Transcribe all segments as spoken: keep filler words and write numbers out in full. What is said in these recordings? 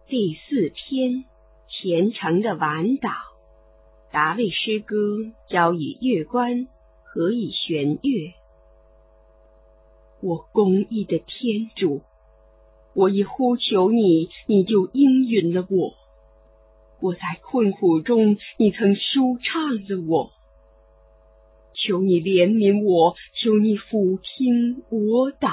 第四篇，虔诚的晚祷。达味诗歌，交以乐官，和以弦乐。我公义的天主，我一呼求你，你就应允了我。我在困苦中，你曾舒畅了我。求你怜悯我，求你俯听我祷。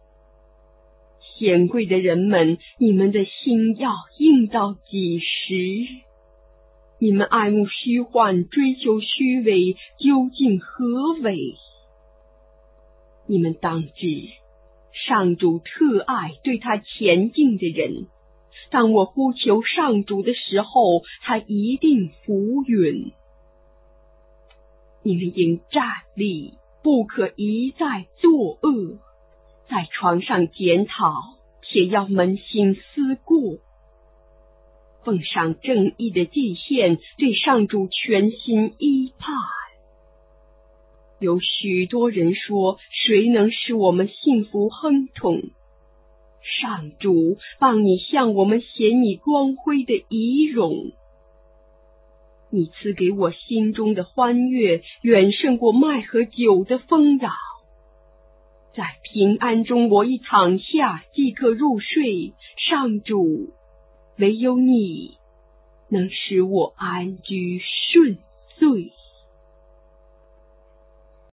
显贵的人们，你们的心要硬到几时？你们爱慕虚幻，追求虚伪，究竟何为？你们当知，上主特爱对他前进的人，当我呼求上主的时候，他一定俯允。你们应站立，不可一再作恶，在床上检讨，且要扪心思过。奉上正义的祭献，对上主全心依盼。有许多人说，谁能使我们幸福亨通？上主，望你向我们显你光辉的仪容。你赐给我心中的欢悦，远胜过麦和酒的丰饶。在平安中，我一躺下即可入睡。上主，唯有你能使我安居顺遂。